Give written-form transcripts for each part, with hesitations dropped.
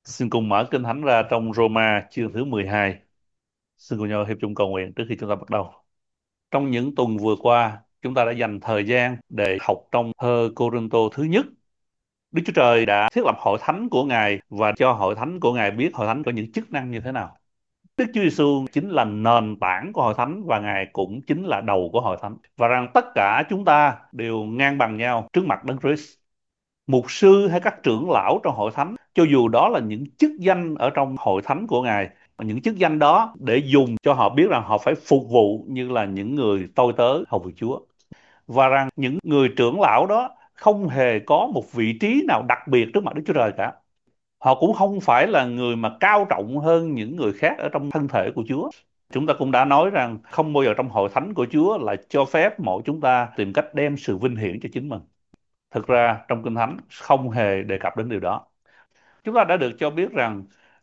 Xin cùng mở Kinh Thánh ra trong Roma chương thứ 12. Xin cùng nhau hiệp chung cầu nguyện trước khi chúng ta bắt đầu. Trong những tuần vừa qua, chúng ta đã dành thời gian để học trong thơ Cô-rinh-tô thứ nhất. Đức Chúa Trời đã thiết lập hội thánh của Ngài và cho hội thánh của Ngài biết hội thánh có những chức năng như thế nào. Đức Chúa Giêsu chính là nền tảng của hội thánh và Ngài cũng chính là đầu của hội thánh. Và rằng tất cả chúng ta đều ngang bằng nhau trước mặt Đấng Christ. Mục sư hay các trưởng lão trong hội thánh, cho dù đó là những chức danh ở trong hội thánh của Ngài, những chức danh đó để dùng cho họ biết rằng họ phải phục vụ như là những người tôi tớ hầu việc Chúa, và rằng những người trưởng lão đó không hề có một vị trí nào đặc biệt trước mặt Đức Chúa Trời cả. Họ cũng không phải là người mà cao trọng hơn những người khác ở trong thân thể của Chúa. Chúng ta cũng đã nói rằng không bao giờ trong hội thánh của Chúa là cho phép mỗi chúng ta tìm cách đem sự vinh hiển cho chính mình. Thực ra trong Kinh Thánh không hề đề cập đến điều đó. Chúng ta đã được cho biết rằng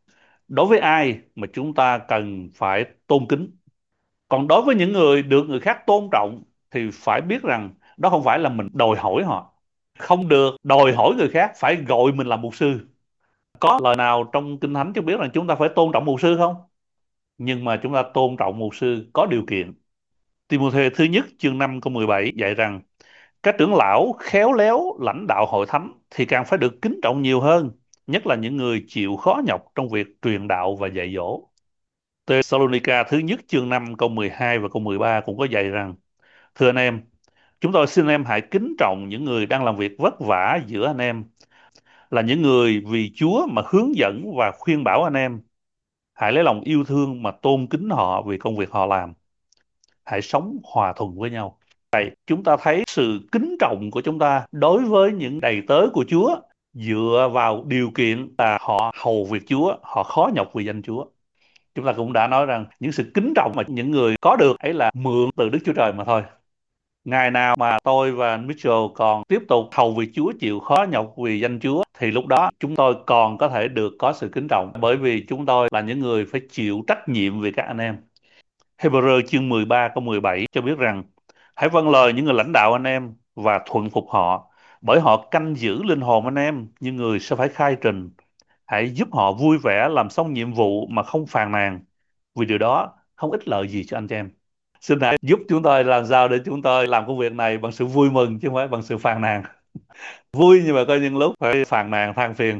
đối với ai mà chúng ta cần phải tôn kính. Còn đối với những người được người khác tôn trọng thì phải biết rằng đó không phải là mình đòi hỏi họ. Không được đòi hỏi người khác phải gọi mình là mục sư. Có lời nào trong Kinh Thánh cho biết rằng chúng ta phải tôn trọng mục sư không? Nhưng mà chúng ta tôn trọng mục sư có điều kiện. Ti-mô-thê thứ nhất chương 5 câu 17 dạy rằng các trưởng lão khéo léo lãnh đạo hội thánh thì càng phải được kính trọng nhiều hơn, nhất là những người chịu khó nhọc trong việc truyền đạo và dạy dỗ. Thessalonica thứ nhất chương 5 câu 12 và câu 13 cũng có dạy rằng: Thưa anh em, chúng tôi xin em hãy kính trọng những người đang làm việc vất vả giữa anh em, là những người vì Chúa mà hướng dẫn và khuyên bảo anh em. Hãy lấy lòng yêu thương mà tôn kính họ vì công việc họ làm. Hãy sống hòa thuận với nhau. Chúng ta thấy sự kính trọng của chúng ta đối với những đầy tớ của Chúa dựa vào điều kiện là họ hầu việc Chúa, họ khó nhọc vì danh Chúa. Chúng ta cũng đã nói rằng những sự kính trọng mà những người có được ấy là mượn từ Đức Chúa Trời mà thôi. Ngày nào mà tôi và Mitchell còn tiếp tục hầu việc Chúa, chịu khó nhọc vì danh Chúa, thì lúc đó chúng tôi còn có thể được có sự kính trọng, bởi vì chúng tôi là những người phải chịu trách nhiệm về các anh em. Hebrew chương 13 câu 17 cho biết rằng: Hãy vâng lời những người lãnh đạo anh em và thuận phục họ, bởi họ canh giữ linh hồn anh em như người sẽ phải khai trình. Hãy giúp họ vui vẻ làm xong nhiệm vụ mà không phàn nàn, vì điều đó không ích lợi gì cho anh chị em. Xin hãy giúp chúng tôi làm sao để chúng tôi làm công việc này bằng sự vui mừng chứ không phải bằng sự phàn nàn. Vui nhưng mà có những lúc phải phàn nàn than phiền.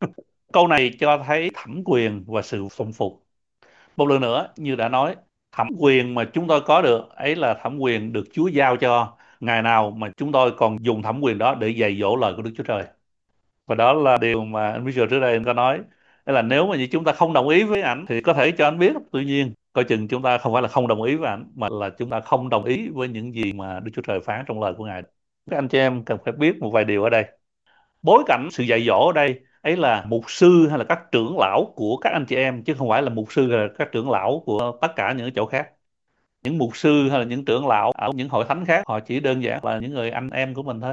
Câu này cho thấy thẩm quyền và sự phụng phục. Một lần nữa, như đã nói, thẩm quyền mà chúng tôi có được ấy là thẩm quyền được Chúa giao cho. Ngày nào mà chúng tôi còn dùng thẩm quyền đó để dạy dỗ lời của Đức Chúa Trời. Và đó là điều mà anh Bishop trước đây anh có nói. Đó là nếu mà như chúng ta không đồng ý với ảnh thì có thể cho anh biết. Tuy nhiên, coi chừng chúng ta không phải là không đồng ý với ảnh, mà là chúng ta không đồng ý với những gì mà Đức Chúa Trời phán trong lời của Ngài. Các anh chị em cần phải biết một vài điều ở đây. Bối cảnh sự dạy dỗ ở đây ấy là mục sư hay là các trưởng lão của các anh chị em, chứ không phải là mục sư hay là các trưởng lão của tất cả những chỗ khác. Những mục sư hay là những trưởng lão ở những hội thánh khác, họ chỉ đơn giản là những người anh em của mình thôi.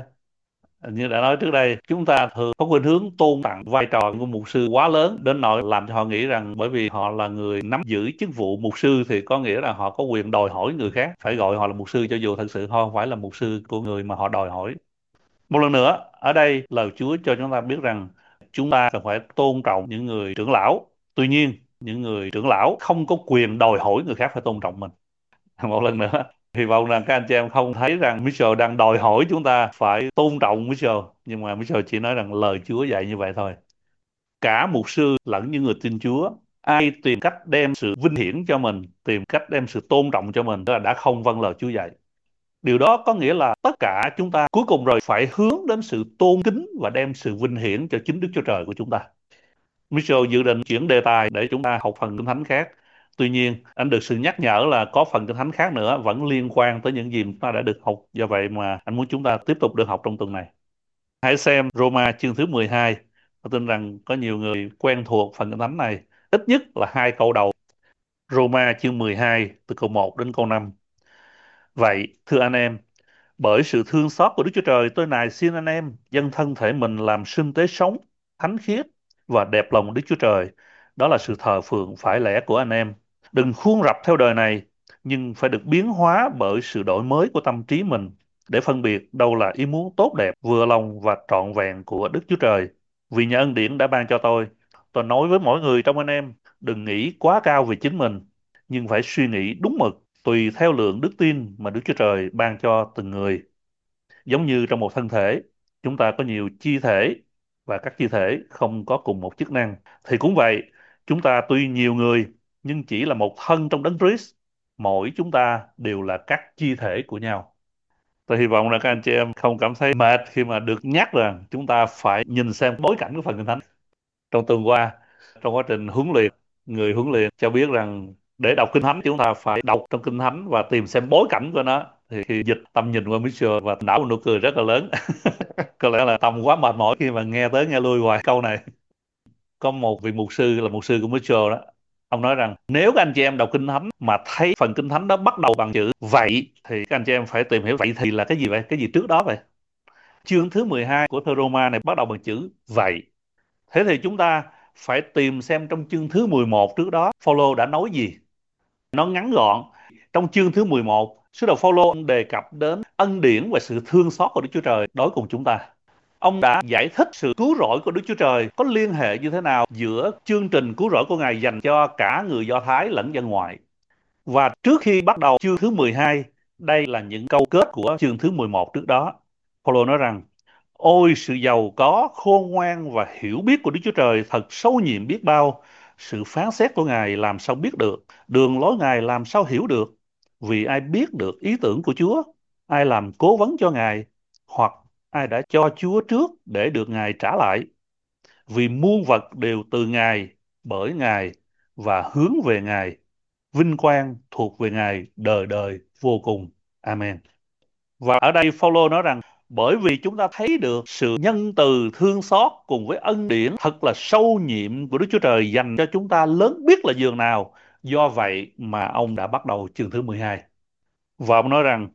Như đã nói trước đây, chúng ta thường có khuynh hướng tôn tặng vai trò của mục sư quá lớn đến nỗi làm cho họ nghĩ rằng bởi vì họ là người nắm giữ chức vụ mục sư thì có nghĩa là họ có quyền đòi hỏi người khác phải gọi họ là mục sư, cho dù thật sự họ không phải là mục sư của người mà họ đòi hỏi. Một lần nữa, ở đây lời Chúa cho chúng ta biết rằng chúng ta cần phải tôn trọng những người trưởng lão. Tuy nhiên, những người trưởng lão không có quyền đòi hỏi người khác phải tôn trọng mình. Một lần nữa, hy vọng rằng các anh chị em không thấy rằng Mitchell đang đòi hỏi chúng ta phải tôn trọng Mitchell, nhưng mà Mitchell chỉ nói rằng lời Chúa dạy như vậy thôi. Cả mục sư lẫn những người tin Chúa, ai tìm cách đem sự vinh hiển cho mình, tìm cách đem sự tôn trọng cho mình, đó là đã không vâng lời Chúa dạy. Điều đó có nghĩa là tất cả chúng ta cuối cùng rồi phải hướng đến sự tôn kính và đem sự vinh hiển cho chính Đức Chúa Trời của chúng ta. Mitchell dự định chuyển đề tài để chúng ta học phần Kinh Thánh khác. Tuy nhiên, anh được sự nhắc nhở là có phần Kinh Thánh khác nữa vẫn liên quan tới những gì chúng ta đã được học. Do vậy mà anh muốn chúng ta tiếp tục được học trong tuần này. Hãy xem Roma chương thứ 12. Tôi tin rằng có nhiều người quen thuộc phần Kinh Thánh này. Ít nhất là hai câu đầu. Roma chương 12 từ câu 1 đến câu 5. Vậy, thưa anh em, bởi sự thương xót của Đức Chúa Trời, tôi nài xin anh em dâng thân thể mình làm sinh tế sống, thánh khiết và đẹp lòng Đức Chúa Trời. Đó là sự thờ phượng phải lẽ của anh em. Đừng khuôn rập theo đời này, nhưng phải được biến hóa bởi sự đổi mới của tâm trí mình, để phân biệt đâu là ý muốn tốt đẹp, vừa lòng và trọn vẹn của Đức Chúa Trời. Vì nhờ ân điển đã ban cho Tôi nói với mỗi người trong anh em, đừng nghĩ quá cao về chính mình, nhưng phải suy nghĩ đúng mực, tùy theo lượng đức tin mà Đức Chúa Trời ban cho từng người. Giống như trong một thân thể, chúng ta có nhiều chi thể và các chi thể không có cùng một chức năng. Thì cũng vậy, chúng ta tuy nhiều người nhưng chỉ là một thân trong đấng Christ. Mỗi chúng ta đều là các chi thể của nhau. Tôi hy vọng là các anh chị em không cảm thấy mệt khi mà được nhắc rằng chúng ta phải nhìn xem bối cảnh của phần Kinh Thánh. Trong tuần qua, trong quá trình huấn luyện, người huấn luyện cho biết rằng để đọc Kinh Thánh chúng ta phải đọc trong Kinh Thánh và tìm xem bối cảnh của nó. Thì khi dịch tầm nhìn qua Mitchell và nở một nụ cười rất là lớn. Có lẽ là Tâm quá mệt mỏi khi mà nghe tới nghe lui hoài câu này. Có một vị mục sư là mục sư của Mitchell đó. Ông nói rằng nếu các anh chị em đọc Kinh Thánh mà thấy phần Kinh Thánh đó bắt đầu bằng chữ vậy thì các anh chị em phải tìm hiểu vậy thì là cái gì vậy? Cái gì trước đó vậy? Chương thứ 12 của thơ Roma này bắt đầu bằng chữ vậy. Thế thì chúng ta phải tìm xem trong chương thứ 11 trước đó Phaolô đã nói gì. Nó ngắn gọn. Trong chương thứ 11, sứ đồ Phaolô đề cập đến ân điển và sự thương xót của Đức Chúa Trời đối cùng chúng ta. Ông đã giải thích sự cứu rỗi của Đức Chúa Trời có liên hệ như thế nào giữa chương trình cứu rỗi của Ngài dành cho cả người Do Thái lẫn dân ngoại. Và trước khi bắt đầu chương thứ 12, đây là những câu kết của chương thứ 11 trước đó. Phaolô nói rằng: Ôi sự giàu có, khôn ngoan và hiểu biết của Đức Chúa Trời thật sâu nhiệm biết bao. Sự phán xét của Ngài làm sao biết được, đường lối Ngài làm sao hiểu được. Vì ai biết được ý tưởng của Chúa, ai làm cố vấn cho Ngài, hoặc ai đã cho Chúa trước để được Ngài trả lại. Vì muôn vật đều từ Ngài, bởi Ngài và hướng về Ngài. Vinh quang thuộc về Ngài đời đời vô cùng. Amen. Và ở đây Phaolô nói rằng bởi vì chúng ta thấy được sự nhân từ thương xót cùng với ân điển thật là sâu nhiệm của Đức Chúa Trời dành cho chúng ta lớn biết là giường nào. Do vậy mà ông đã bắt đầu chương thứ 12. Và ông nói rằng: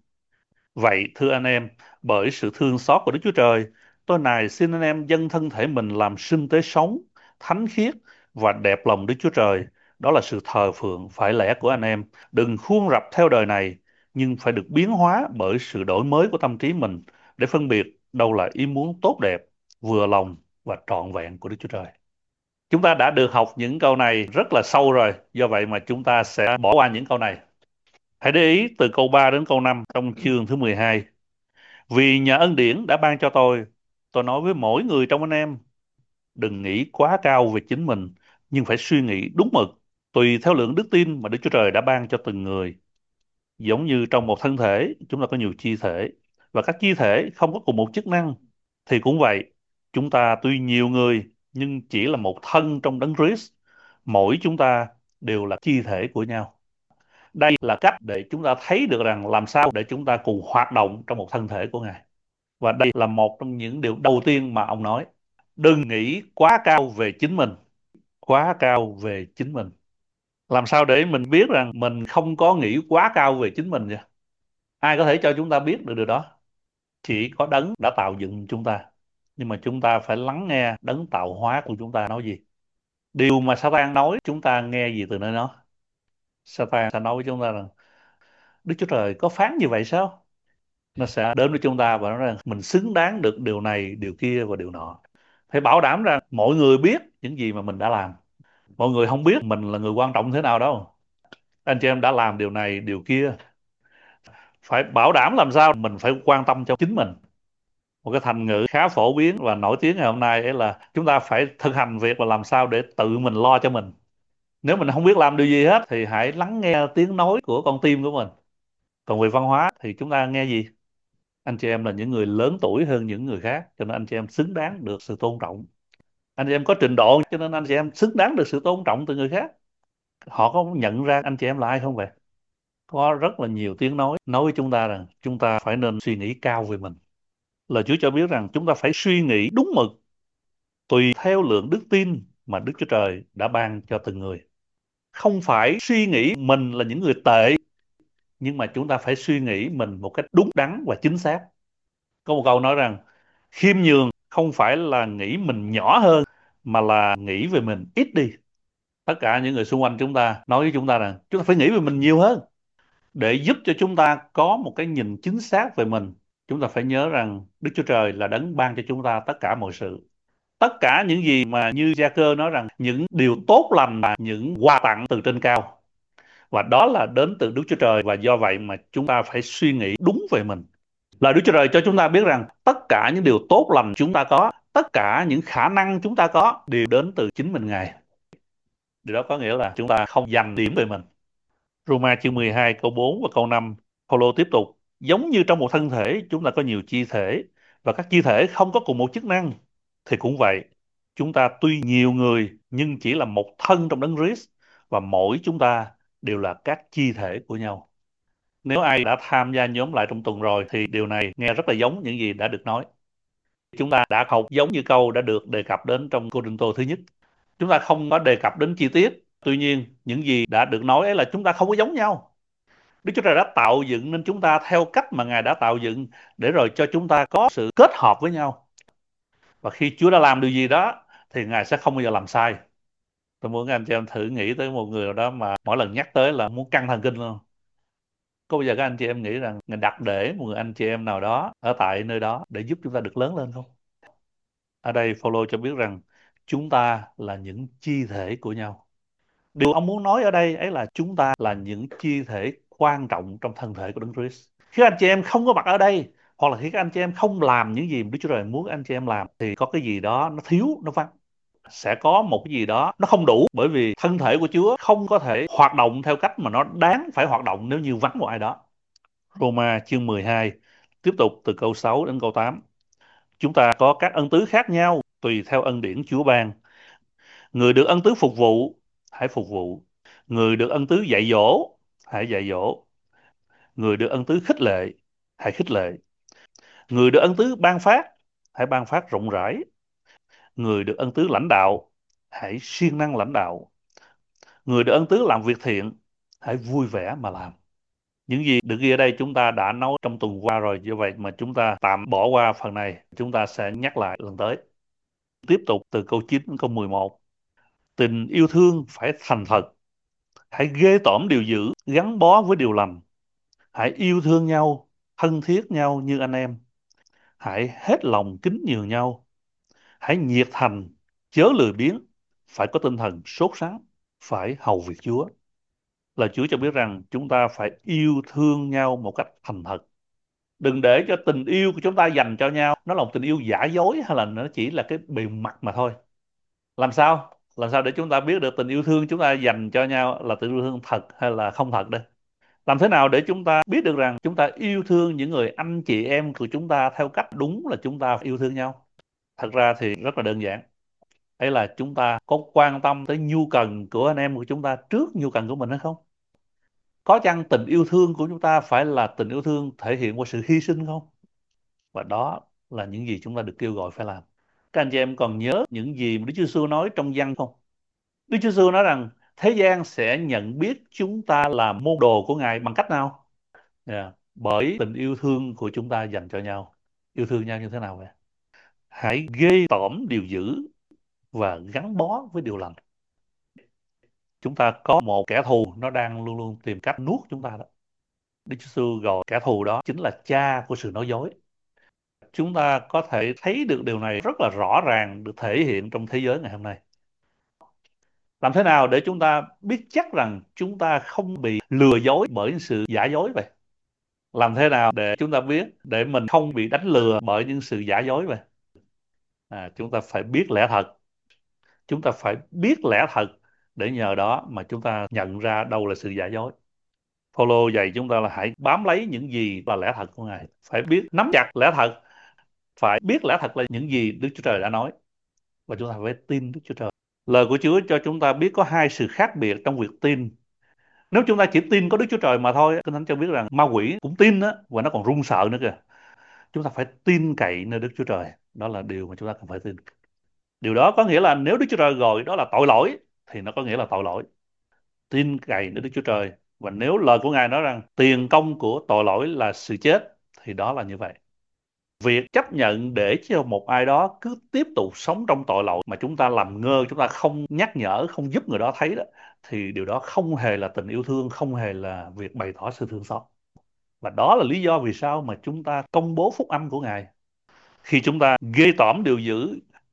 Vậy thưa anh em, bởi sự thương xót của Đức Chúa Trời, tôi nài xin anh em dâng thân thể mình làm sinh tế sống, thánh khiết và đẹp lòng Đức Chúa Trời. Đó là sự thờ phượng phải lẽ của anh em. Đừng khuôn rập theo đời này, nhưng phải được biến hóa bởi sự đổi mới của tâm trí mình để phân biệt đâu là ý muốn tốt đẹp, vừa lòng và trọn vẹn của Đức Chúa Trời. Chúng ta đã được học những câu này rất là sâu rồi, do vậy mà chúng ta sẽ bỏ qua những câu này. Hãy để ý từ câu 3 đến câu 5 trong chương thứ 12. Vì nhờ ân điển đã ban cho tôi nói với mỗi người trong anh em, đừng nghĩ quá cao về chính mình, nhưng phải suy nghĩ đúng mực, tùy theo lượng đức tin mà Đức Chúa Trời đã ban cho từng người. Giống như trong một thân thể, chúng ta có nhiều chi thể, và các chi thể không có cùng một chức năng. Thì cũng vậy, chúng ta tuy nhiều người, nhưng chỉ là một thân trong đấng Christ. Mỗi chúng ta đều là chi thể của nhau. Đây là cách để chúng ta thấy được rằng làm sao để chúng ta cùng hoạt động trong một thân thể của Ngài. Và đây là một trong những điều đầu tiên mà ông nói. Đừng nghĩ quá cao về chính mình. Quá cao về chính mình. Làm sao để mình biết rằng mình không có nghĩ quá cao về chính mình vậy? Ai có thể cho chúng ta biết được điều đó? Chỉ có đấng đã tạo dựng chúng ta. Nhưng mà chúng ta phải lắng nghe đấng tạo hóa của chúng ta nói gì. Điều mà Satan nói, chúng ta nghe gì từ nơi nó? Satan sẽ nói với chúng ta rằng Đức Chúa Trời có phán như vậy sao? Nó sẽ đến với chúng ta và nói rằng mình xứng đáng được điều này, điều kia và điều nọ. Phải bảo đảm rằng mọi người biết những gì mà mình đã làm. Mọi người không biết mình là người quan trọng thế nào đâu. Anh chị em đã làm điều này, điều kia. Phải bảo đảm làm sao mình phải quan tâm cho chính mình. Một cái thành ngữ khá phổ biến và nổi tiếng ngày hôm nay ấy là chúng ta phải thực hành việc và làm sao để tự mình lo cho mình. Nếu mình không biết làm điều gì hết thì hãy lắng nghe tiếng nói của con tim của mình. Còn về văn hóa thì chúng ta nghe gì? Anh chị em là những người lớn tuổi hơn những người khác, cho nên anh chị em xứng đáng được sự tôn trọng. Anh chị em có trình độ, cho nên anh chị em xứng đáng được sự tôn trọng từ người khác. Họ có nhận ra anh chị em là ai không vậy? Có rất là nhiều tiếng nói với chúng ta rằng chúng ta phải nên suy nghĩ cao về mình. Lời Chúa cho biết rằng chúng ta phải suy nghĩ đúng mực, tùy theo lượng đức tin mà Đức Chúa Trời đã ban cho từng người. Không phải suy nghĩ mình là những người tệ, nhưng mà chúng ta phải suy nghĩ mình một cách đúng đắn và chính xác. Có một câu nói rằng khiêm nhường không phải là nghĩ mình nhỏ hơn, mà là nghĩ về mình ít đi. Tất cả những người xung quanh chúng ta nói với chúng ta rằng chúng ta phải nghĩ về mình nhiều hơn để giúp cho chúng ta có một cái nhìn chính xác về mình. Chúng ta phải nhớ rằng Đức Chúa Trời là đấng ban cho chúng ta tất cả mọi sự. Tất cả những gì mà như gia cơ nói rằng những điều tốt lành là những quà tặng từ trên cao, và đó là đến từ Đức Chúa Trời, và do vậy mà chúng ta phải suy nghĩ đúng về mình. Lời Đức Chúa Trời cho chúng ta biết rằng tất cả những điều tốt lành chúng ta có, tất cả những khả năng chúng ta có đều đến từ chính mình Ngài. Điều đó có nghĩa là chúng ta không dành điểm về mình. Roma chương 12 câu 4 và câu 5, Phaolô tiếp tục: giống như trong một thân thể chúng ta có nhiều chi thể, và các chi thể không có cùng một chức năng, thì cũng vậy, chúng ta tuy nhiều người nhưng chỉ là một thân trong đấng Christ, và mỗi chúng ta đều là các chi thể của nhau. Nếu ai đã tham gia nhóm lại trong tuần rồi thì điều này nghe rất là giống những gì đã được nói. Chúng ta đã học giống như câu đã được đề cập đến trong Cô-rinh-tô thứ nhất. Chúng ta không có đề cập đến chi tiết. Tuy nhiên, những gì đã được nói ấy là chúng ta không có giống nhau. Đức Chúa Trời đã tạo dựng nên chúng ta theo cách mà Ngài đã tạo dựng, để rồi cho chúng ta có sự kết hợp với nhau. Và khi Chúa đã làm điều gì đó thì Ngài sẽ không bao giờ làm sai. Tôi muốn anh chị em thử nghĩ tới một người nào đó mà mỗi lần nhắc tới là muốn căng thần kinh luôn. Có bao giờ các anh chị em nghĩ rằng Ngài đặt để một người anh chị em nào đó ở tại nơi đó để giúp chúng ta được lớn lên không? Ở đây Phaolô cho biết rằng chúng ta là những chi thể của nhau. Điều ông muốn nói ở đây ấy là chúng ta là những chi thể quan trọng trong thân thể của Đấng Christ. Khi anh chị em không có mặt ở đây, hoặc là khi các anh chị em không làm những gì mà Đức Chúa Trời muốn anh chị em làm, thì có cái gì đó nó thiếu, nó vắng. Sẽ có một cái gì đó nó không đủ, bởi vì thân thể của Chúa không có thể hoạt động theo cách mà nó đáng phải hoạt động nếu như vắng một ai đó. Roma chương 12 tiếp tục từ câu 6 đến câu 8. Chúng ta có các ân tứ khác nhau tùy theo ân điển Chúa ban. Người được ân tứ phục vụ, hãy phục vụ. Người được ân tứ dạy dỗ, hãy dạy dỗ. Người được ân tứ khích lệ, hãy khích lệ. Người được ân tứ ban phát, hãy ban phát rộng rãi. Người được ân tứ lãnh đạo, hãy siêng năng lãnh đạo. Người được ân tứ làm việc thiện, hãy vui vẻ mà làm. Những gì được ghi ở đây chúng ta đã nói trong tuần qua rồi, do vậy mà chúng ta tạm bỏ qua phần này, chúng ta sẽ nhắc lại lần tới. Tiếp tục từ câu 9 đến câu 11. Tình yêu thương phải thành thật, hãy ghê tởm điều dữ, gắn bó với điều lành. Hãy yêu thương nhau, thân thiết nhau như anh em. Hãy hết lòng kính nhường nhau. Hãy nhiệt thành, chớ lười biếng, phải có tinh thần sốt sắng, phải hầu việc Chúa. Là Chúa cho biết rằng chúng ta phải yêu thương nhau một cách thành thật. Đừng để cho tình yêu của chúng ta dành cho nhau nó là một tình yêu giả dối, hay là nó chỉ là cái bề mặt mà thôi. Làm sao để chúng ta biết được tình yêu thương chúng ta dành cho nhau là tình yêu thương thật hay là không thật đây? Làm thế nào để chúng ta biết được rằng chúng ta yêu thương những người anh chị em của chúng ta theo cách đúng là chúng ta yêu thương nhau? Thật ra thì rất là đơn giản. Đấy là chúng ta có quan tâm tới nhu cầu của anh em của chúng ta trước nhu cầu của mình hay không? Có chăng tình yêu thương của chúng ta phải là tình yêu thương thể hiện qua sự hy sinh không? Và đó là những gì chúng ta được kêu gọi phải làm. Các anh chị em còn nhớ những gì mà Đức Chúa Giêsu nói trong văn không? Đức Chúa Giêsu nói rằng thế gian sẽ nhận biết chúng ta là môn đồ của Ngài bằng cách nào? Bởi tình yêu thương của chúng ta dành cho nhau. Yêu thương nhau như thế nào vậy? Hãy ghê tởm điều dữ và gắn bó với điều lành. Chúng ta có một kẻ thù, nó đang luôn luôn tìm cách nuốt chúng ta đó. Đức Chúa Giêsu gọi kẻ thù đó chính là cha của sự nói dối. Chúng ta có thể thấy được điều này rất là rõ ràng được thể hiện trong thế giới ngày hôm nay. Làm thế nào để chúng ta biết chắc rằng chúng ta không bị lừa dối bởi những sự giả dối vậy? Làm thế nào để chúng ta biết để mình không bị đánh lừa bởi những sự giả dối vậy? Chúng ta phải biết lẽ thật. Chúng ta phải biết lẽ thật để nhờ đó mà chúng ta nhận ra đâu là sự giả dối. Phaolô dạy chúng ta là hãy bám lấy những gì là lẽ thật của Ngài. Phải biết nắm chặt lẽ thật. Phải biết lẽ thật là những gì Đức Chúa Trời đã nói. Và chúng ta phải tin Đức Chúa Trời. Lời của Chúa cho chúng ta biết có hai sự khác biệt trong việc tin. Nếu chúng ta chỉ tin có Đức Chúa Trời mà thôi, Kinh Thánh cho biết rằng ma quỷ cũng tin đó, và nó còn run sợ nữa kìa. Chúng ta phải tin cậy nơi Đức Chúa Trời. Đó là điều mà chúng ta cần phải tin. Điều đó có nghĩa là nếu Đức Chúa Trời gọi đó là tội lỗi, thì nó có nghĩa là tội lỗi. Tin cậy nơi Đức Chúa Trời. Và nếu lời của Ngài nói rằng tiền công của tội lỗi là sự chết, thì đó là như vậy. Việc chấp nhận để cho một ai đó cứ tiếp tục sống trong tội lỗi mà chúng ta làm ngơ, chúng ta không nhắc nhở, không giúp người đó thấy đó, thì điều đó không hề là tình yêu thương, không hề là việc bày tỏ sự thương xót. Và đó là lý do vì sao mà chúng ta công bố phúc âm của Ngài. Khi chúng ta ghê tởm điều dữ,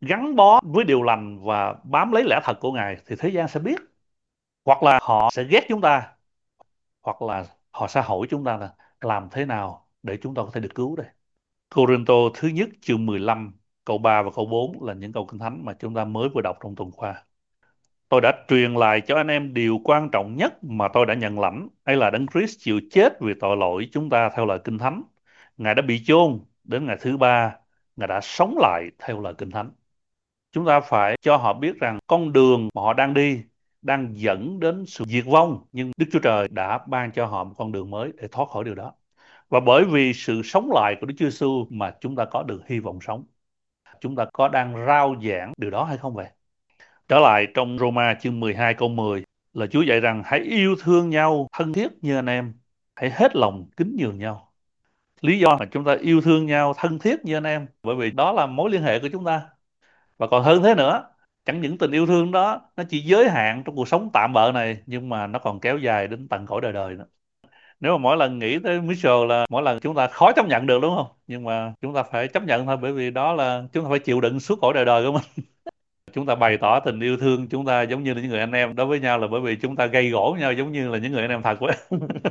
gắn bó với điều lành và bám lấy lẽ thật của Ngài thì thế gian sẽ biết, hoặc là họ sẽ ghét chúng ta, hoặc là họ sẽ hỏi chúng ta là làm thế nào để chúng ta có thể được cứu đây. Cô-rinh-tô thứ nhất chương 15 câu 3 và câu 4 là những câu kinh thánh mà chúng ta mới vừa đọc trong tuần qua. Tôi đã truyền lại cho anh em điều quan trọng nhất mà tôi đã nhận lãnh, ấy là Đấng Christ chịu chết vì tội lỗi chúng ta theo lời Kinh Thánh. Ngài đã bị chôn, đến ngày thứ ba, Ngài đã sống lại theo lời Kinh Thánh. Chúng ta phải cho họ biết rằng con đường mà họ đang đi đang dẫn đến sự diệt vong, nhưng Đức Chúa Trời đã ban cho họ một con đường mới để thoát khỏi điều đó. Và bởi vì sự sống lại của Đức Chúa Giêsu mà chúng ta có được hy vọng sống. Chúng ta có đang rao giảng điều đó hay không vậy? Trở lại trong Roma chương 12 câu 10 là Chúa dạy rằng hãy yêu thương nhau thân thiết như anh em, hãy hết lòng kính nhường nhau. Lý do mà chúng ta yêu thương nhau thân thiết như anh em bởi vì đó là mối liên hệ của chúng ta. Và còn hơn thế nữa, chẳng những tình yêu thương đó nó chỉ giới hạn trong cuộc sống tạm bợ này, nhưng mà nó còn kéo dài đến tận cõi đời đời nữa. Nếu mà mỗi lần nghĩ tới Mitchell là mỗi lần chúng ta khó chấp nhận được, đúng không? Nhưng mà chúng ta phải chấp nhận thôi, bởi vì đó là chúng ta phải chịu đựng suốt cõi đời đời của mình. Chúng ta bày tỏ tình yêu thương chúng ta giống như là những người anh em đối với nhau là bởi vì chúng ta gây gổ với nhau giống như là những người anh em thật vậy.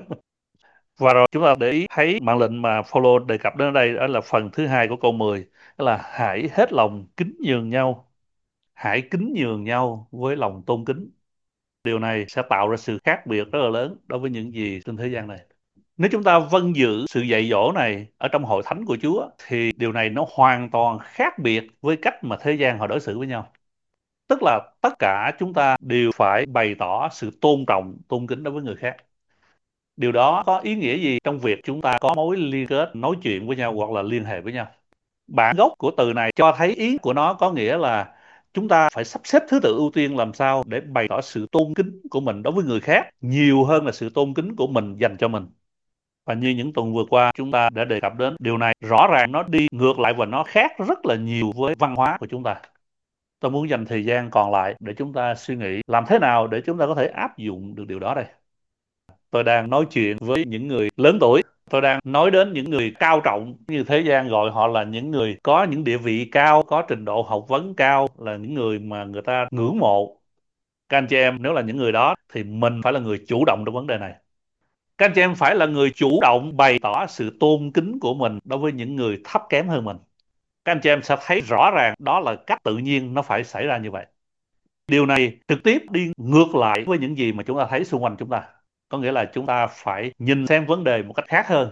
Và rồi chúng ta để ý thấy mạng lệnh mà Phaolô đề cập đến ở đây, đó là phần thứ hai của câu 10, đó là hãy hết lòng kính nhường nhau, hãy kính nhường nhau với lòng tôn kính. Điều này sẽ tạo ra sự khác biệt rất là lớn đối với những gì trên thế gian này. Nếu chúng ta vâng giữ sự dạy dỗ này ở trong hội thánh của Chúa thì điều này nó hoàn toàn khác biệt với cách mà thế gian họ đối xử với nhau. Tức là tất cả chúng ta đều phải bày tỏ sự tôn trọng, tôn kính đối với người khác. Điều đó có ý nghĩa gì trong việc chúng ta có mối liên kết nói chuyện với nhau hoặc là liên hệ với nhau? Bản gốc của từ này cho thấy ý của nó có nghĩa là chúng ta phải sắp xếp thứ tự ưu tiên làm sao để bày tỏ sự tôn kính của mình đối với người khác nhiều hơn là sự tôn kính của mình dành cho mình. Và như những tuần vừa qua chúng ta đã đề cập đến điều này, rõ ràng nó đi ngược lại và nó khác rất là nhiều với văn hóa của chúng ta. Tôi muốn dành thời gian còn lại để chúng ta suy nghĩ làm thế nào để chúng ta có thể áp dụng được điều đó đây. Tôi đang nói chuyện với những người lớn tuổi. Tôi đang nói đến những người cao trọng, như thế gian gọi họ là những người có những địa vị cao, có trình độ học vấn cao, là những người mà người ta ngưỡng mộ. Các anh chị em, nếu là những người đó thì mình phải là người chủ động trong vấn đề này. Các anh chị em phải là người chủ động bày tỏ sự tôn kính của mình đối với những người thấp kém hơn mình. Các anh chị em sẽ thấy rõ ràng đó là cách tự nhiên nó phải xảy ra như vậy. Điều này trực tiếp đi ngược lại với những gì mà chúng ta thấy xung quanh chúng ta. Có nghĩa là chúng ta phải nhìn xem vấn đề một cách khác hơn.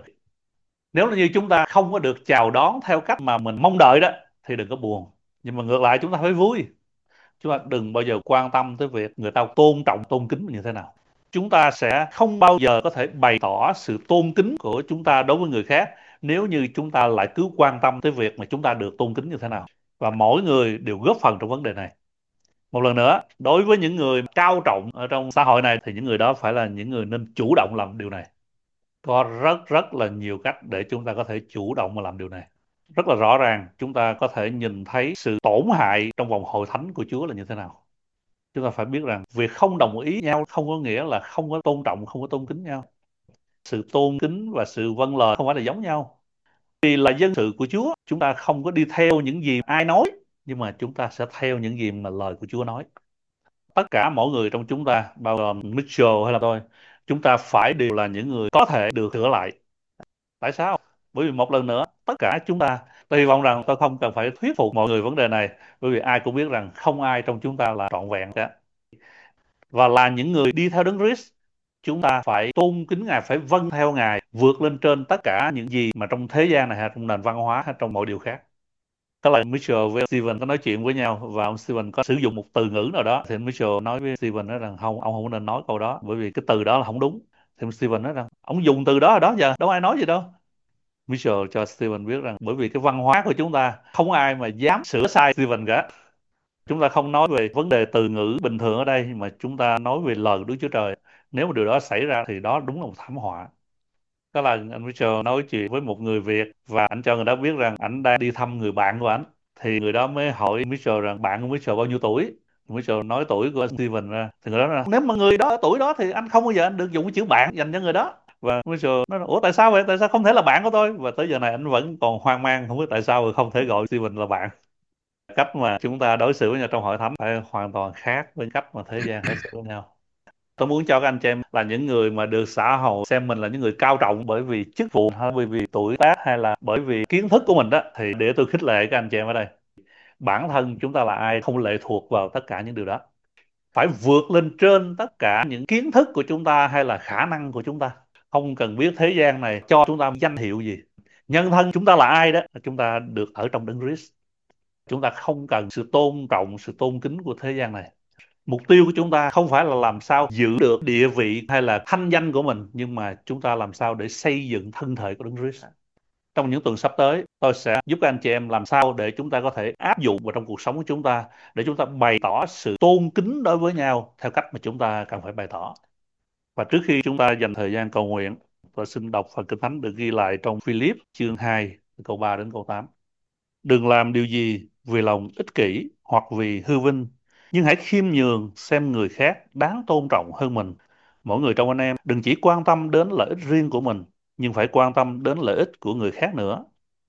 Nếu như chúng ta không có được chào đón theo cách mà mình mong đợi đó thì đừng có buồn. Nhưng mà ngược lại chúng ta phải vui. Chúng ta đừng bao giờ quan tâm tới việc người ta tôn trọng, tôn kính mình như thế nào. Chúng ta sẽ không bao giờ có thể bày tỏ sự tôn kính của chúng ta đối với người khác nếu như chúng ta lại cứ quan tâm tới việc mà chúng ta được tôn kính như thế nào. Và mỗi người đều góp phần trong vấn đề này. Một lần nữa, đối với những người cao trọng ở trong xã hội này thì những người đó phải là những người nên chủ động làm điều này. Có rất rất là nhiều cách để chúng ta có thể chủ động mà làm điều này. Rất là rõ ràng, chúng ta có thể nhìn thấy sự tổn hại trong vòng hội thánh của Chúa là như thế nào. Chúng ta phải biết rằng việc không đồng ý nhau không có nghĩa là không có tôn trọng, không có tôn kính nhau. Sự tôn kính và sự vâng lời không phải là giống nhau. Vì là dân sự của Chúa, chúng ta không có đi theo những gì ai nói, nhưng mà chúng ta sẽ theo những gì mà lời của Chúa nói. Tất cả mỗi người trong chúng ta, bao gồm Mitchell hay là tôi, chúng ta phải đều là những người có thể được sửa lại. Tại sao? Bởi vì một lần nữa, tất cả chúng ta, tôi hy vọng rằng tôi không cần phải thuyết phục mọi người vấn đề này, bởi vì ai cũng biết rằng không ai trong chúng ta là trọn vẹn cả. Và là những người đi theo Đấng Christ, chúng ta phải tôn kính Ngài, phải vâng theo Ngài, vượt lên trên tất cả những gì mà trong thế gian này hay trong nền văn hóa hay trong mọi điều khác. Tức là Mitchell với Steven có nói chuyện với nhau và ông Steven có sử dụng một từ ngữ nào đó thì Mitchell nói với Steven nói rằng không, ông không nên nói câu đó bởi vì cái từ đó là không đúng. Thì Steven nói rằng ông dùng từ đó rồi đó, giờ đâu ai nói gì đâu. Mitchell cho Steven biết rằng bởi vì cái văn hóa của chúng ta không ai mà dám sửa sai Steven cả. Chúng ta không nói về vấn đề từ ngữ bình thường ở đây mà chúng ta nói về lời của Đức Chúa Trời. Nếu mà điều đó xảy ra thì đó đúng là một thảm họa. Đó là anh Mitchell nói chuyện với một người Việt và anh cho người đó biết rằng anh đang đi thăm người bạn của anh. Thì người đó mới hỏi Mitchell rằng bạn của Mitchell bao nhiêu tuổi. Mitchell nói tuổi của Steven ra. Thì người đó nói nếu mà người đó ở tuổi đó thì anh không bao giờ anh được dùng cái chữ bạn dành cho người đó. Và Mitchell nói ủa tại sao vậy? Tại sao không thể là bạn của tôi? Và tới giờ này anh vẫn còn hoang mang không biết tại sao không thể gọi Steven là bạn. Cách mà chúng ta đối xử với nhau trong hội thánh phải hoàn toàn khác với cách mà thế gian đối xử với nhau. Tôi muốn cho các anh chị em là những người mà được xã hội xem mình là những người cao trọng bởi vì chức vụ hay bởi vì tuổi tác hay là bởi vì kiến thức của mình đó, thì để tôi khích lệ các anh chị em ở đây, bản thân chúng ta là ai không lệ thuộc vào tất cả những điều đó, phải vượt lên trên tất cả những kiến thức của chúng ta hay là khả năng của chúng ta. Không cần biết thế gian này cho chúng ta danh hiệu gì, nhân thân chúng ta là ai đó, chúng ta được ở trong Đấng Christ. Chúng ta không cần sự tôn trọng, sự tôn kính của thế gian này. Mục tiêu của chúng ta không phải là làm sao giữ được địa vị hay là thanh danh của mình, nhưng mà chúng ta làm sao để xây dựng thân thể của Đấng Christ. Trong những tuần sắp tới, tôi sẽ giúp các anh chị em làm sao để chúng ta có thể áp dụng vào trong cuộc sống của chúng ta, để chúng ta bày tỏ sự tôn kính đối với nhau theo cách mà chúng ta cần phải bày tỏ. Và trước khi chúng ta dành thời gian cầu nguyện, tôi xin đọc phần Kinh Thánh được ghi lại trong Philip chương 2, câu 3 đến câu 8. Đừng làm điều gì vì lòng ích kỷ hoặc vì hư vinh, nhưng hãy khiêm nhường xem người khác đáng tôn trọng hơn mình. Mỗi người trong anh em đừng chỉ quan tâm đến lợi ích riêng của mình, nhưng phải quan tâm đến lợi ích của người khác nữa.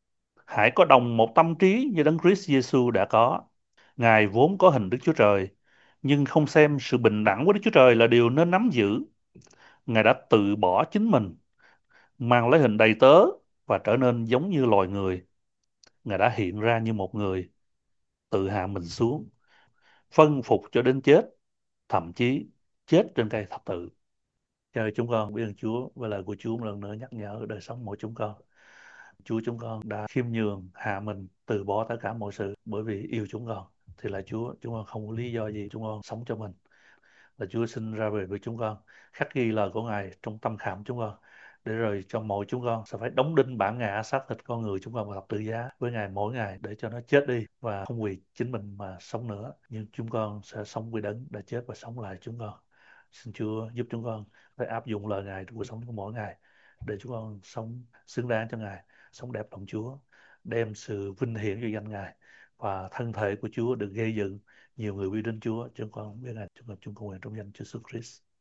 Hãy có đồng một tâm trí như Đấng Christ Giêsu đã có. Ngài vốn có hình Đức Chúa Trời, nhưng không xem sự bình đẳng với Đức Chúa Trời là điều nên nắm giữ. Ngài đã từ bỏ chính mình, mang lấy hình đầy tớ và trở nên giống như loài người. Ngài đã hiện ra như một người, tự hạ mình xuống, phân phục cho đến chết, thậm chí chết trên cây thập tự. Cho chúng con biết ơn Chúa với lời của Chúa một lần nữa nhắc nhở đời sống mỗi chúng con. Chúa chúng con đã khiêm nhường, hạ mình, từ bỏ tất cả mọi sự bởi vì yêu chúng con. Thì là Chúa, chúng con không có lý do gì chúng con sống cho mình. Là Chúa sinh ra về với chúng con, khắc ghi lời của Ngài trong tâm khảm chúng con, để rồi cho mỗi chúng con sẽ phải đóng đinh bản ngã xác thịt con người chúng con vào thập tự giá với Ngài mỗi ngày, để cho nó chết đi và không vì chính mình mà sống nữa, nhưng chúng con sẽ sống với Đấng đã chết và sống lại chúng con. Xin Chúa giúp chúng con phải áp dụng lời Ngài trong cuộc sống của mỗi ngày, để chúng con sống xứng đáng cho Ngài, sống đẹp lòng Chúa, đem sự vinh hiển cho danh Ngài, và thân thể của Chúa được gây dựng, nhiều người biết đến Chúa. Chúng con biết Ngài, chúng con nguyện trong danh Chúa Jesus Christ.